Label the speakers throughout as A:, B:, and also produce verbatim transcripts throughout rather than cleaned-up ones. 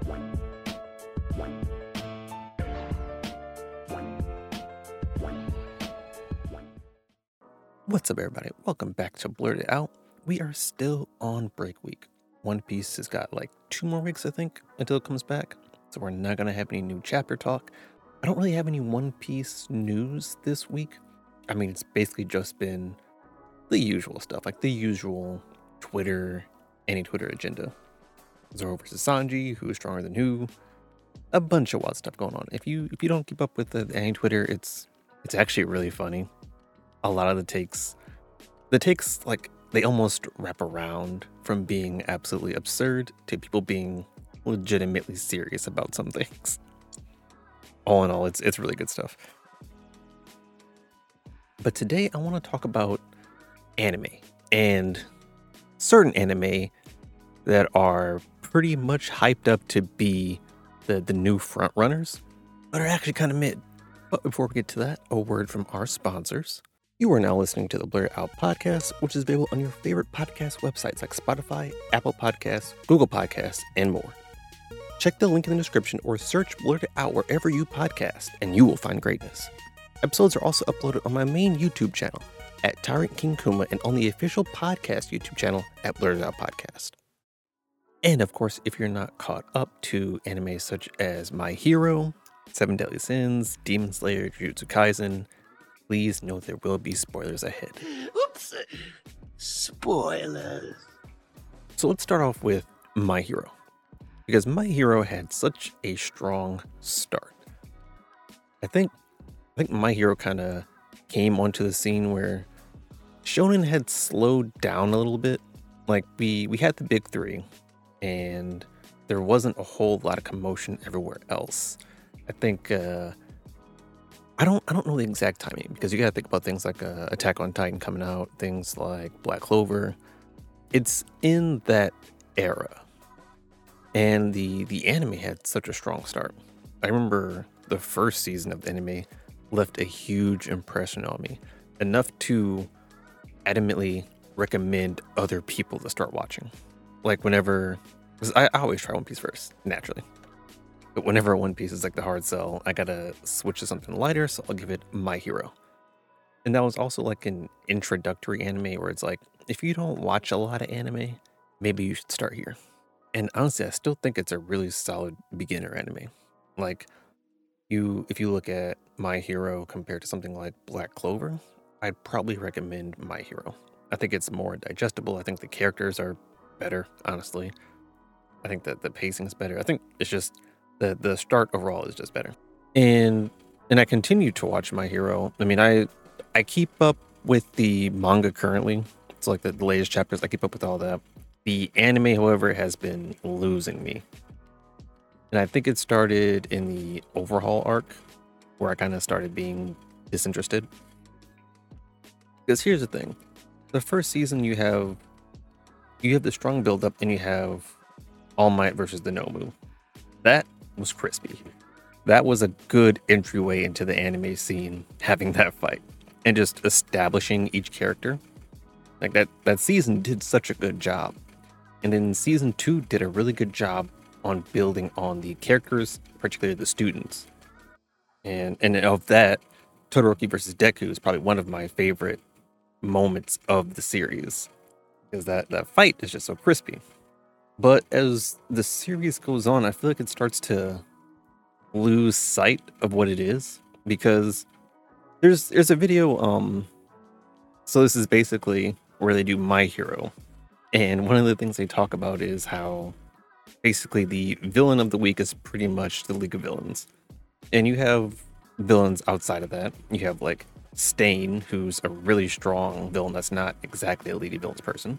A: What's up, everybody? Welcome back to Blurt It Out. We are still on break week. One Piece has got like two more weeks, I think, until it comes back. So we're not going to have any new chapter talk. I don't really have any One Piece news this week. I mean, it's basically just been the usual stuff, like the usual Twitter, any Twitter agenda. Zoro versus Sanji, who is stronger than who. A bunch of wild stuff going on. If you if you don't keep up with the any Twitter, it's it's actually really funny. A lot of the takes, the takes, like, they almost wrap around from being absolutely absurd to people being legitimately serious about some things. All in all, it's it's really good stuff. But today I want to talk about anime, and certain anime that are pretty much hyped up to be the, the new front runners, but are actually kind of mid. But before we get to that, a word from our sponsors. You are now listening to the Blurt It Out podcast, which is available on your favorite podcast websites like Spotify, Apple Podcasts, Google Podcasts, and more. Check the link in the description or search Blurt It Out wherever you podcast, and you will find greatness. Episodes are also uploaded on my main YouTube channel at Tyrant King Kuma and on the official podcast YouTube channel at Blurt It Out Podcast. And of course, if you're not caught up to anime such as My Hero, Seven Deadly Sins, Demon Slayer, Jujutsu Kaisen, please know there will be spoilers ahead.
B: Oops! Spoilers.
A: So let's start off with My Hero, because My Hero had such a strong start. I think I think My Hero kind of came onto the scene where Shonen had slowed down a little bit. Like we we had the big three, and there wasn't a whole lot of commotion everywhere else. I think. Uh, I don't I don't know the exact timing, because you gotta think about things like uh, Attack on Titan coming out, things like Black Clover. It's in that era. And the, the anime had such a strong start. I remember the first season of the anime left a huge impression on me, enough to adamantly recommend other people to start watching. Like whenever, because I, I always try One Piece first, naturally. But whenever One Piece is like the hard sell, I gotta switch to something lighter, so I'll give it My Hero. And that was also like an introductory anime where it's like, if you don't watch a lot of anime, maybe you should start here. And honestly, I still think it's a really solid beginner anime. Like, you, if you look at My Hero compared to something like Black Clover, I'd probably recommend My Hero. I think it's more digestible. I think the characters are better, honestly. I think that the pacing is better. I think it's just The the start overall is just better. And and I continue to watch My Hero. I mean, I I keep up with the manga currently. It's like the, the latest chapters. I keep up with all that. The anime, however, has been losing me. And I think it started in the overhaul arc, where I kind of started being disinterested. Because here's the thing. The first season you have you have the strong build-up, and you have All Might versus the Nomu. That was crispy. That was a good entryway into the anime scene, having that fight and just establishing each character. Like that that season did such a good job. And then season two did a really good job on building on the characters, particularly the students. And and of that, Todoroki versus Deku is probably one of my favorite moments of the series, because that, that fight is just so crispy. But as the series goes on, I feel like it starts to lose sight of what it is, because there's there's a video. Um, so this is basically where they do My Hero, and one of the things they talk about is how basically the villain of the week is pretty much the League of Villains, and you have villains outside of that. You have like Stain, who's a really strong villain that's not exactly a League of Villains person,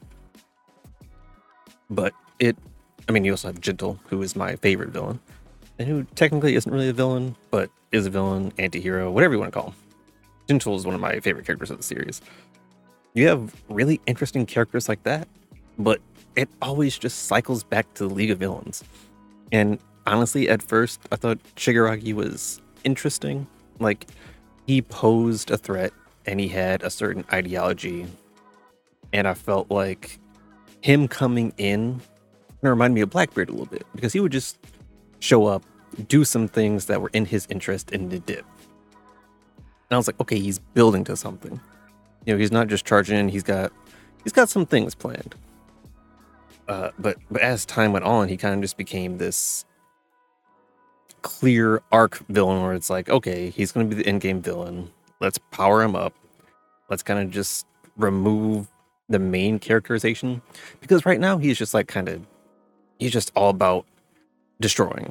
A: but it, I mean, you also have Gentle, who is my favorite villain, and who technically isn't really a villain, but is a villain, anti-hero, whatever you want to call him. Gentle is one of my favorite characters of the series. You have really interesting characters like that, but it always just cycles back to the League of Villains. And honestly, at first, I thought Shigaraki was interesting. Like, he posed a threat, and he had a certain ideology, and I felt like him coming in kind of reminded me of Blackbeard a little bit, because he would just show up, do some things that were in his interest, and it did. And I was like, okay, he's building to something. You know, he's not just charging in. He's got he's got some things planned. Uh, but but as time went on, he kind of just became this clear arc villain where it's like, okay, he's going to be the in-game villain. Let's power him up. Let's kind of just remove the main characterization, because right now he's just like kind of he's just all about destroying.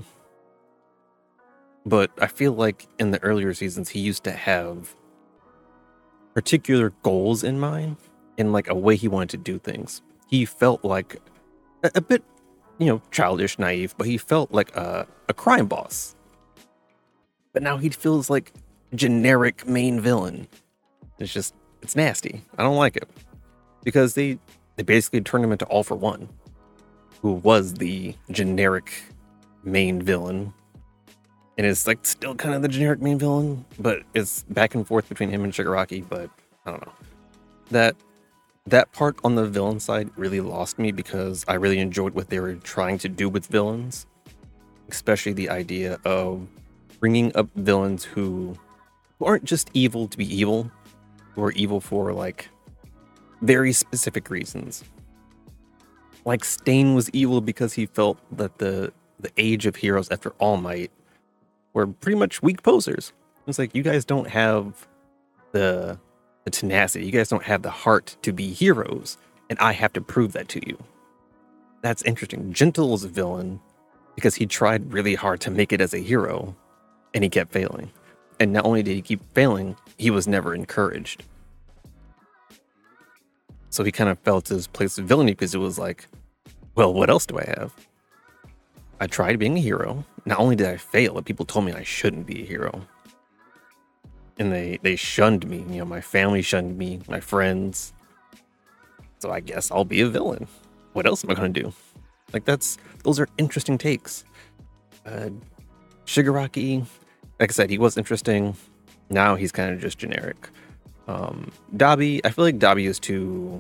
A: But I feel like in the earlier seasons, he used to have particular goals in mind and like a way he wanted to do things. He felt like a, a bit, you know, childish, naive, but he felt like a, a crime boss. But now he feels like generic main villain. It's just, it's nasty. I don't like it. Because they, they basically turned him into All For One, who was the generic main villain. And it's like still kind of the generic main villain, but it's back and forth between him and Shigaraki. But I don't know. That that part on the villain side really lost me, because I really enjoyed what they were trying to do with villains, especially the idea of bringing up villains who, who aren't just evil to be evil, who are evil for like very specific reasons. Like Stain was evil because he felt that the the age of heroes after All Might were pretty much weak posers. It's like, you guys don't have the, the tenacity. You guys don't have the heart to be heroes, and I have to prove that to you. That's interesting. Gentle is a villain because he tried really hard to make it as a hero, and he kept failing. And not only did he keep failing, he was never encouraged. So he kind of fell to his place of villainy, because it was like, well, what else do I have? I tried being a hero. Not only did I fail, but people told me I shouldn't be a hero. And they, they shunned me. You know, my family shunned me, my friends. So I guess I'll be a villain. What else am I going to do? Like, that's, those are interesting takes. Uh, Shigaraki, like I said, he was interesting. Now he's kind of just generic. Um, Dabi, I feel like Dabi is too...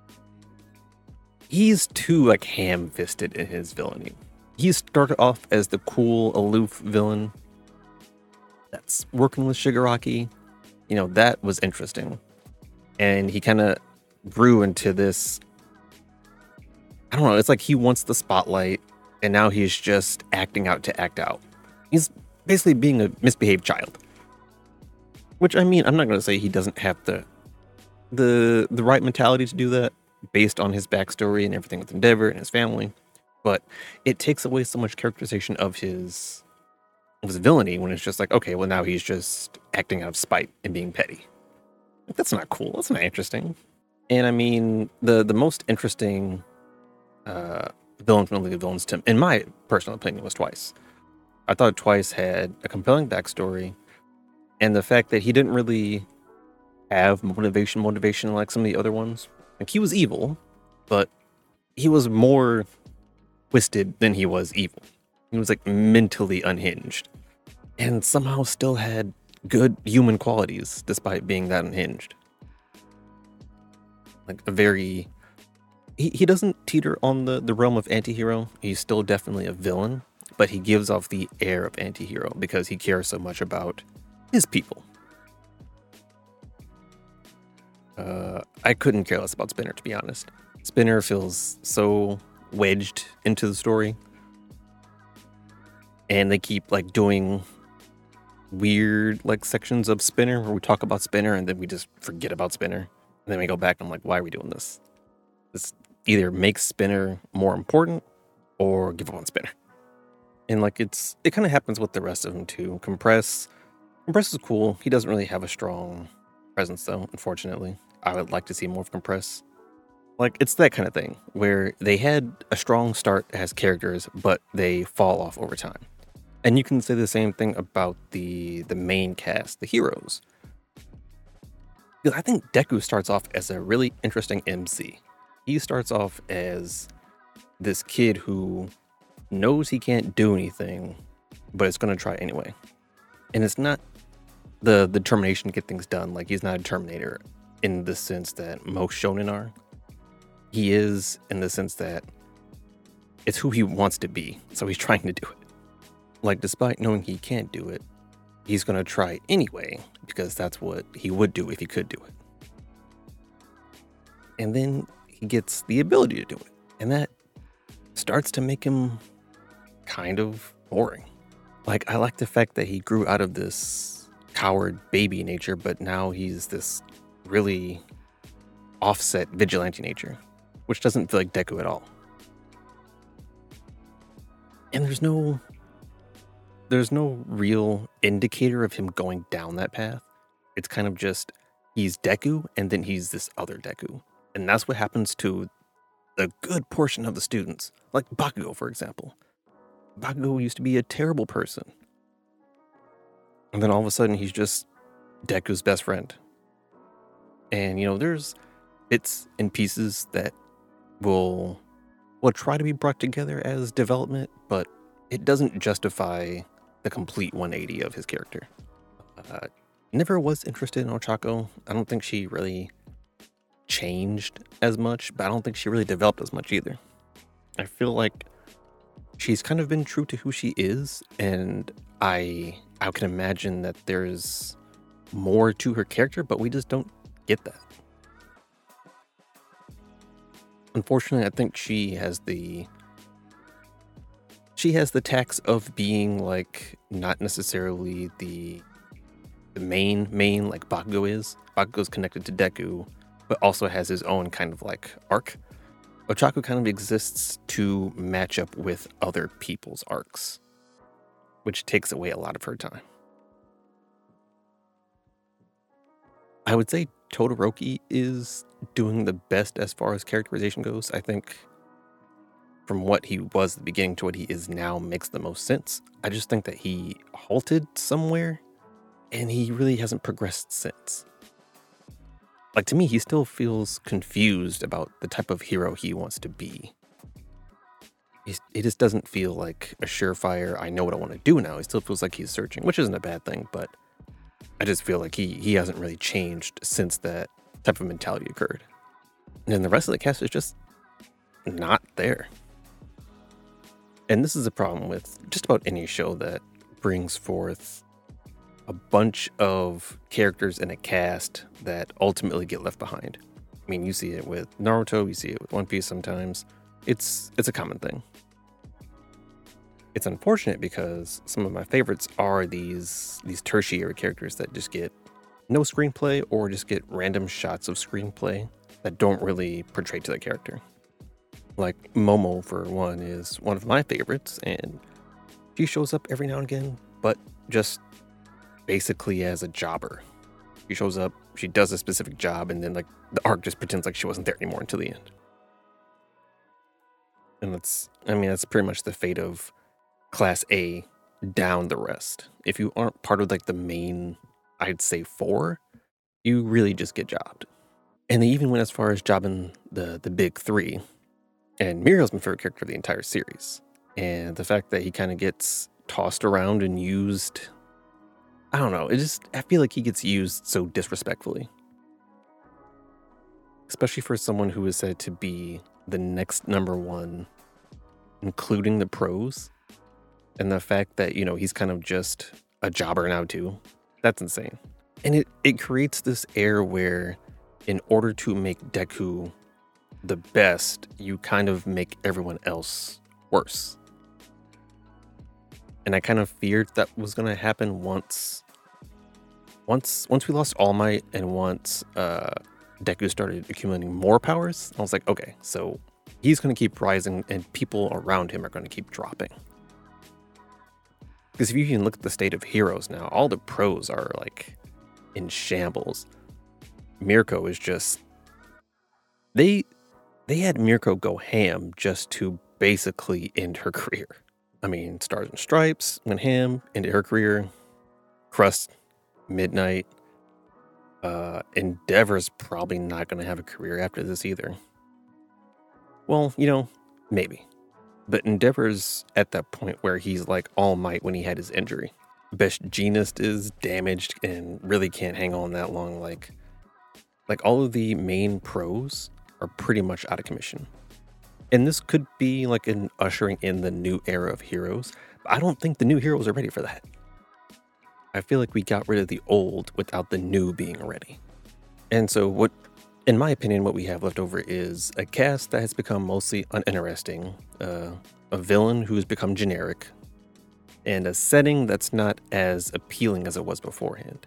A: He's too, like, ham-fisted in his villainy. He started off as the cool, aloof villain that's working with Shigaraki. You know, that was interesting. And he kind of grew into this... I don't know, it's like he wants the spotlight, and now he's just acting out to act out. He's basically being a misbehaved child. Which, I mean, I'm not going to say he doesn't have the, the, the right mentality to do that, based on his backstory and everything with Endeavor and his family. But it takes away so much characterization of his, of his villainy when it's just like, okay, well, now he's just acting out of spite and being petty. Like, that's not cool. That's not interesting. And I mean, the, the most interesting uh, villain from the League of Villains, to, in my personal opinion, was Twice. I thought Twice had a compelling backstory, and the fact that he didn't really have motivation, motivation like some of the other ones. Like, he was evil, but he was more twisted than he was evil. He was like mentally unhinged, and somehow still had good human qualities despite being that unhinged. Like a very, he, he doesn't teeter on the, the realm of anti-hero. He's still definitely a villain, but he gives off the air of anti-hero because he cares so much about his people. Uh, I couldn't care less about Spinner, to be honest. Spinner feels so wedged into the story, and they keep like doing weird like sections of Spinner where we talk about Spinner and then we just forget about Spinner, and then we go back and I'm like, why are we doing this? This either makes Spinner more important or give up on Spinner. And like it's it kind of happens with the rest of them too. Compress Compress is cool. He doesn't really have a strong presence though, unfortunately. I would like to see more of Compress. Like, it's that kind of thing where they had a strong start as characters, but they fall off over time. And you can say the same thing about the the main cast, the heroes. Because I think Deku starts off as a really interesting M C. He starts off as this kid who knows he can't do anything, but is going to try anyway. And it's not the, the determination to get things done. Like, he's not a Terminator in the sense that most shonen are. He is in the sense that it's who he wants to be, so he's trying to do it. Like, despite knowing he can't do it, he's gonna try anyway, because that's what he would do if he could do it. And then he gets the ability to do it, and that starts to make him kind of boring. Like, I like the fact that he grew out of this coward baby nature, but now he's this really offset vigilante nature, which doesn't feel like Deku at all. And there's no there's no real indicator of him going down that path. It's kind of just he's Deku and then he's this other Deku. And that's what happens to a good portion of the students, like Bakugo, for example. Bakugo used to be a terrible person. And then all of a sudden he's just Deku's best friend. And you know, there's bits and pieces that will will try to be brought together as development, but it doesn't justify the complete one eighty of his character. Uh, never was interested in Ochako. I don't think she really changed as much, but I don't think she really developed as much either. I feel like she's kind of been true to who she is, and I I can imagine that there's more to her character, but we just don't get that. Unfortunately, I think she has the she has the tax of being like not necessarily the the main main like Bakugo is. Bakugo's connected to Deku, but also has his own kind of like arc. Ochako kind of exists to match up with other people's arcs, which takes away a lot of her time. I would say Todoroki is doing the best as far as characterization goes. I think from what he was at the beginning to what he is now makes the most sense. I just think that he halted somewhere and he really hasn't progressed since. Like, to me, he still feels confused about the type of hero he wants to be. He's, it just doesn't feel like a surefire, I know what I want to do now. He still feels like he's searching, which isn't a bad thing, but I just feel like he, he hasn't really changed since that type of mentality occurred. And then the rest of the cast is just not there. And this is a problem with just about any show that brings forth a bunch of characters in a cast that ultimately get left behind. I mean, you see it with Naruto, you see it with One Piece sometimes. It's it's a common thing. It's unfortunate because some of my favorites are these these tertiary characters that just get no screenplay or just get random shots of screenplay that don't really portray to the character. Like Momo, for one, is one of my favorites, and she shows up every now and again, but just basically as a jobber. She shows up, she does a specific job, and then like the arc just pretends like she wasn't there anymore until the end. And that's, I mean, that's pretty much the fate of Class A down the rest. If you aren't part of like the main, I'd say four, you really just get jobbed. And they even went as far as jobbing the the big three. And Mirio's my favorite character of the entire series. And the fact that he kind of gets tossed around and used, I don't know, it just, I feel like he gets used so disrespectfully. Especially for someone who is said to be the next number one, including the pros. And the fact that, you know, he's kind of just a jobber now too. That's insane. And it, it creates this air where in order to make Deku the best, you kind of make everyone else worse. And I kind of feared that was going to happen once once once we lost All Might and once uh, Deku started accumulating more powers. I was like, okay, so he's going to keep rising and people around him are going to keep dropping. Because if you can look at the state of heroes now, all the pros are like in shambles. Mirko is just, they they had Mirko go ham just to basically end her career. I mean, Stars and Stripes went ham, ended her career. Crust, Midnight, uh, Endeavor's probably not going to have a career after this either. Well, you know, maybe. But Endeavor's at that point where he's like All Might when he had his injury. Best Jeanist is damaged and really can't hang on that long. Like, like all of the main pros are pretty much out of commission. And this could be like an ushering in the new era of heroes. But I don't think the new heroes are ready for that. I feel like we got rid of the old without the new being ready. And so what, in my opinion, what we have left over is a cast that has become mostly uninteresting, uh, a villain who's become generic, and a setting that's not as appealing as it was beforehand.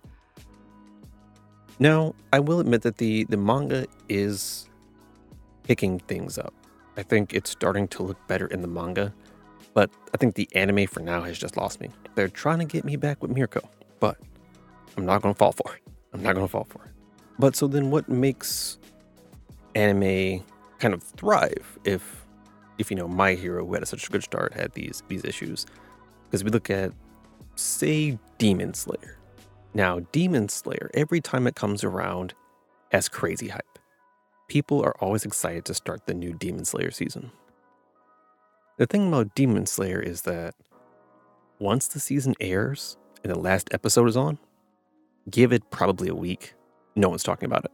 A: Now, I will admit that the, the manga is picking things up. I think it's starting to look better in the manga, but I think the anime for now has just lost me. They're trying to get me back with Mirko, but I'm not going to fall for it. I'm not going to fall for it. But so then what makes anime kind of thrive if, if you know, My Hero, who had such a good start, had these, these issues? Because we look at, say, Demon Slayer. Now, Demon Slayer, every time it comes around, has crazy hype. People are always excited to start the new Demon Slayer season. The thing about Demon Slayer is that once the season airs and the last episode is on, give it probably a week, no one's talking about it.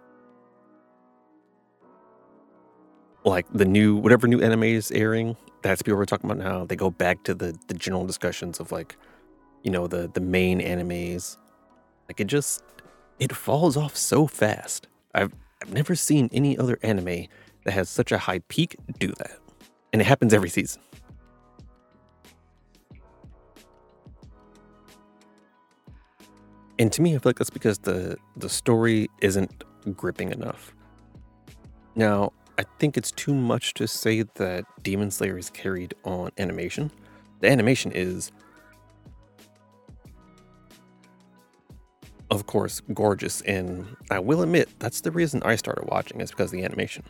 A: Like the new, whatever new anime is airing, that's people we're talking about now. They go back to the, the general discussions of like, you know, the, the main animes. Like it just, it falls off so fast. I've, I've never seen any other anime that has such a high peak do that. And it happens every season. And to me, I feel like that's because the, the story isn't gripping enough. Now, I think it's too much to say that Demon Slayer is carried on animation. The animation is, of course, gorgeous, and I will admit that's the reason I started watching, is because of the animation.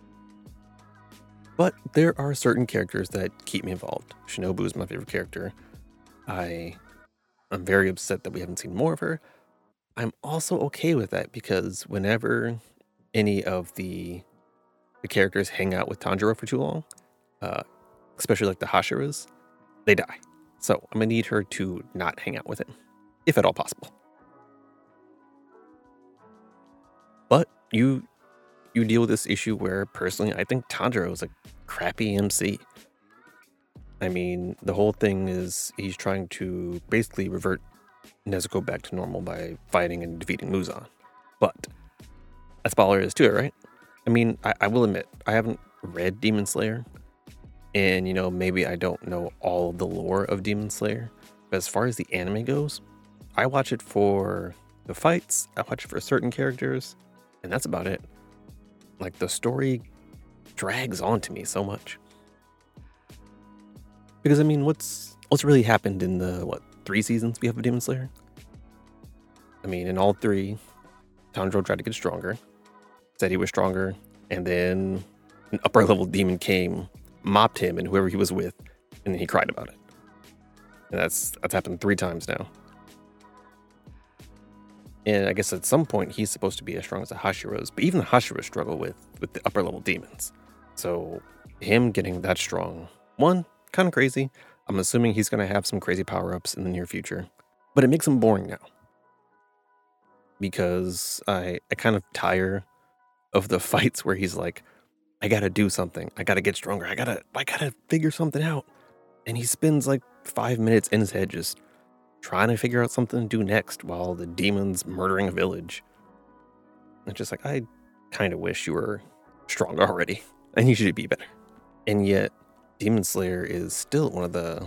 A: But there are certain characters that keep me involved. Shinobu is my favorite character. I, I'm very upset that we haven't seen more of her. I'm also okay with that because whenever any of the, the characters hang out with Tanjiro for too long, uh, especially like the Hashiras, they die. So I'm gonna need her to not hang out with him, if at all possible. But you you deal with this issue where, personally, I think Tanjiro is a crappy M C. I mean, the whole thing is he's trying to basically revert Nezuko back to normal by fighting and defeating Muzan. But that's all there is to it, right? I mean, I, I will admit, I haven't read Demon Slayer. And, you know, maybe I don't know all of the lore of Demon Slayer. But as far as the anime goes, I watch it for the fights, I watch it for certain characters, and that's about it. Like, the story drags on to me so much. Because, I mean, what's what's really happened in the, what, three seasons we have of Demon Slayer? I mean, in all three, Tanjiro tried to get stronger, said he was stronger, and then an upper level demon came, mopped him and whoever he was with, and then he cried about it. And that's that's happened three times now. And I guess at some point he's supposed to be as strong as the Hashiras, but even the Hashiras struggle with, with the upper level demons. So him getting that strong, one, kind of crazy. I'm assuming he's going to have some crazy power-ups in the near future, but it makes him boring now. Because I, I kind of tire of the fights where he's like, I gotta do something. I gotta get stronger. I gotta, I gotta figure something out. And he spends like five minutes in his head just trying to figure out something to do next while the demon's murdering a village. It's just like, I kind of wish you were strong already. I need you to be better. And yet, Demon Slayer is still one of the...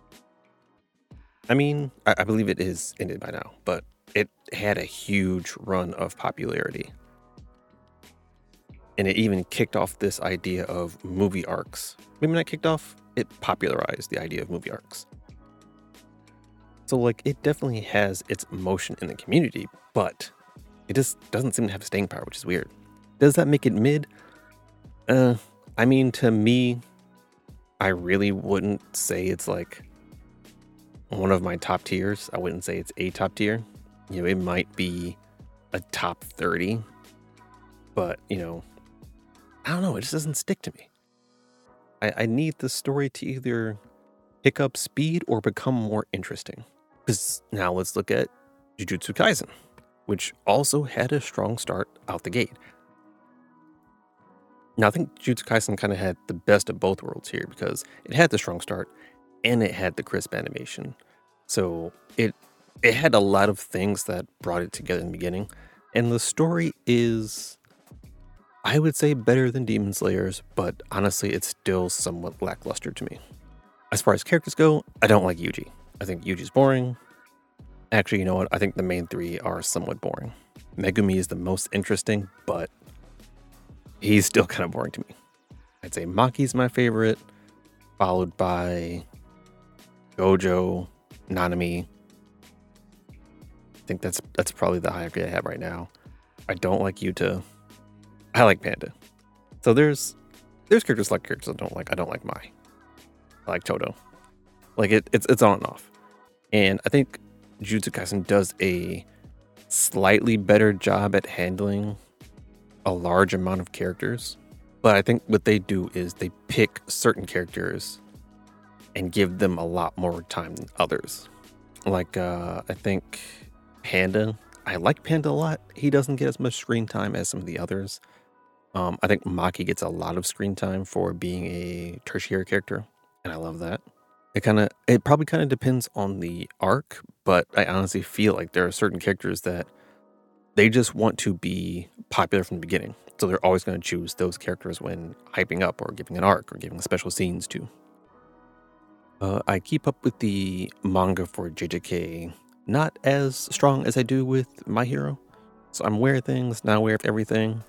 A: I mean, I, I believe it is ended by now, but it had a huge run of popularity. And it even kicked off this idea of movie arcs. Maybe not kicked off, it popularized the idea of movie arcs. So, like, it definitely has its motion in the community, but it just doesn't seem to have staying power, which is weird. Does that make it mid? Uh, I mean, to me, I really wouldn't say it's like one of my top tiers. I wouldn't say it's a top tier. You know, it might be a top thirty, but, you know, I don't know. It just doesn't stick to me. I, I need the story to either pick up speed or become more interesting. Because now let's look at Jujutsu Kaisen, which also had a strong start out the gate. Now, I think Jujutsu Kaisen kind of had the best of both worlds here because it had the strong start and it had the crisp animation. So it it had a lot of things that brought it together in the beginning. And the story is, I would say, better than Demon Slayer's, but honestly, it's still somewhat lackluster to me. As far as characters go, I don't like Yuji. I think Yuji's boring. Actually, you know what? I think the main three are somewhat boring. Megumi is the most interesting, but he's still kind of boring to me. I'd say Maki's my favorite, followed by Gojo, Nanami. I think that's that's probably the hierarchy I have right now. I don't like Yuta. I like Panda. So there's there's characters like characters I don't like. I don't like Mai. I like Todo. Like it, it's it's on and off. And I think Jujutsu Kaisen does a slightly better job at handling a large amount of characters. But I think what they do is they pick certain characters and give them a lot more time than others. Like, uh, I think Panda, I like Panda a lot. He doesn't get as much screen time as some of the others. Um, I think Maki gets a lot of screen time for being a tertiary character, and I love that. It kind of, it probably kind of depends on the arc, but I honestly feel like there are certain characters that they just want to be popular from the beginning. So they're always going to choose those characters when hyping up or giving an arc or giving special scenes to. Uh, I keep up with the manga for J J K not as strong as I do with My Hero. So I'm aware of things, not aware of everything.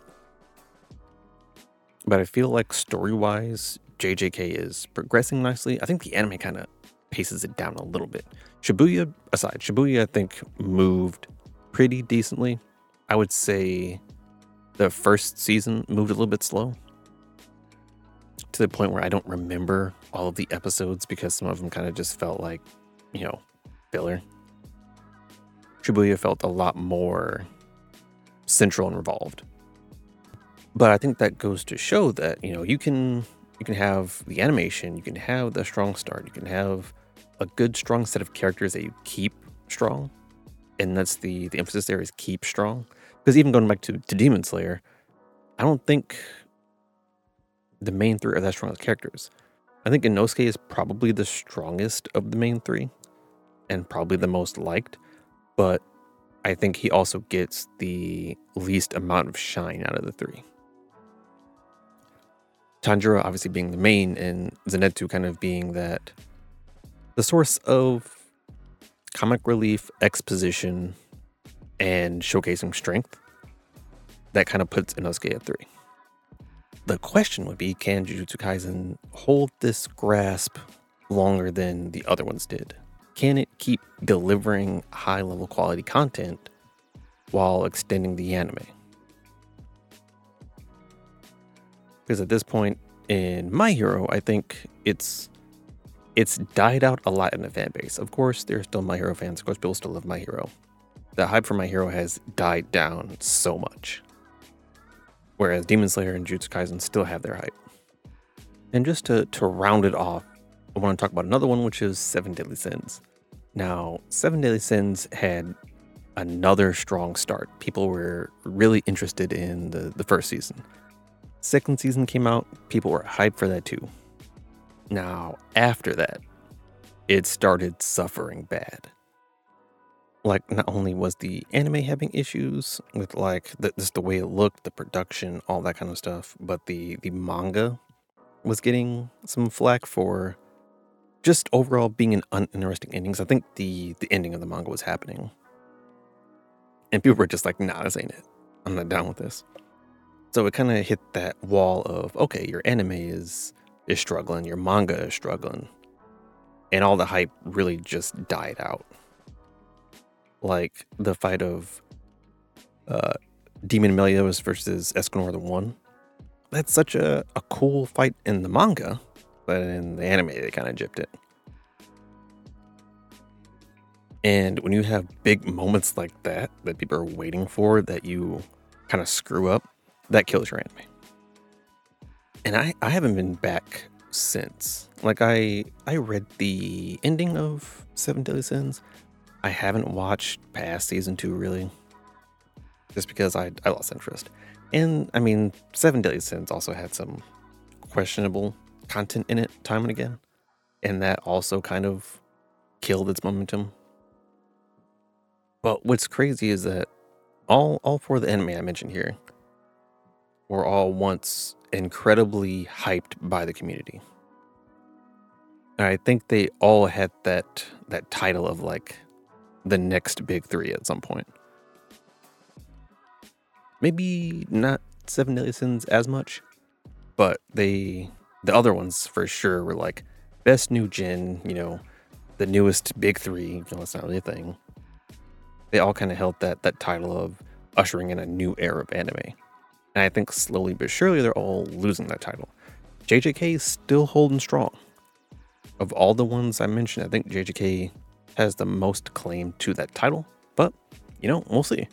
A: But I feel like story-wise, J J K is progressing nicely. I think the anime kind of paces it down a little bit. Shibuya aside, Shibuya I think moved pretty decently. I would say the first season moved a little bit slow, to the point where I don't remember all of the episodes because some of them kind of just felt like, you know, filler. Shibuya felt a lot more central and revolved. But I think that goes to show that, you know, you can you can have the animation, you can have the strong start, you can have a good strong set of characters that you keep strong. And that's the the emphasis there is keep strong. Because even going back to, to Demon Slayer, I don't think the main three are that strong as characters. I think Inosuke is probably the strongest of the main three and probably the most liked, but I think he also gets the least amount of shine out of the three. Tanjiro obviously being the main and Zenitsu kind of being that the source of comic relief, exposition, and showcasing strength. That kind of puts Inosuke at three. The question would be, can Jujutsu Kaisen hold this grasp longer than the other ones did? Can it keep delivering high level quality content while extending the anime? Because at this point in My Hero, I think it's it's died out a lot in the fan base. Of course, there's still My Hero fans. Of course, people still love My Hero. The hype for My Hero has died down so much. Whereas Demon Slayer and Jujutsu Kaisen still have their hype. And just to, to round it off, I want to talk about another one, which is Seven Deadly Sins. Now, Seven Deadly Sins had another strong start. People were really interested in the, the first season. Second season came out, people were hyped for that too. Now, after that, it started suffering bad. Like, not only was the anime having issues with like the, just the way it looked, the production, all that kind of stuff, but the the manga was getting some flack for just overall being an uninteresting ending. I think the the ending of the manga was happening, and people were just like, "Nah, this ain't it. I'm not down with this." So it kind of hit that wall of, okay, your anime is is struggling, your manga is struggling, and all the hype really just died out. Like the fight of uh, Demon Meliodas versus Escanor the One. That's such a, a cool fight in the manga, but in the anime they kind of gypped it. And when you have big moments like that, that people are waiting for, that you kind of screw up, that kills your anime. And I, I haven't been back since. Like I I read the ending of Seven Deadly Sins. I haven't watched past season two really, just because I, I lost interest. And I mean, Seven Deadly Sins also had some questionable content in it time and again, and that also kind of killed its momentum. But what's crazy is that all all four of the anime I mentioned here were all once incredibly hyped by the community. And I think they all had that that title of like the next big three at some point. Maybe not Seven Deadly Sins as much, but they the other ones for sure were like best new gen, you know, the newest big three, you know, it's not really a thing. They all kind of held that that title of ushering in a new era of anime. And I think slowly but surely they're all losing that title. J J K is still holding strong. Of all the ones I mentioned, I think J J K has the most claim to that title, but you know, we'll see.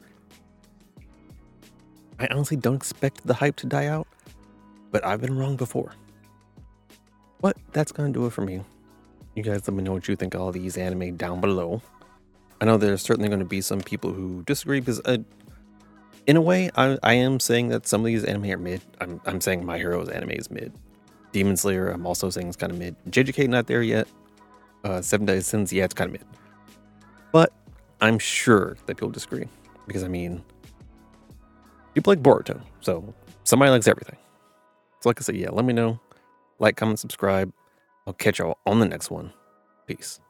A: I honestly don't expect the hype to die out, but I've been wrong before. But that's gonna do it for me. You guys let me know what you think of all these anime down below. I know there's certainly going to be some people who disagree because, uh, in a way, I, I am saying that some of these anime are mid. I'm, I'm saying My Hero's anime is mid. Demon Slayer, I'm also saying it's kind of mid. J J K, not there yet. Uh, Seven Deadly Sins, yeah, it's kind of mid. But I'm sure that people disagree because, I mean, people like Boruto, so somebody likes everything. So like I said, yeah, let me know. Like, comment, subscribe. I'll catch y'all on the next one. Peace.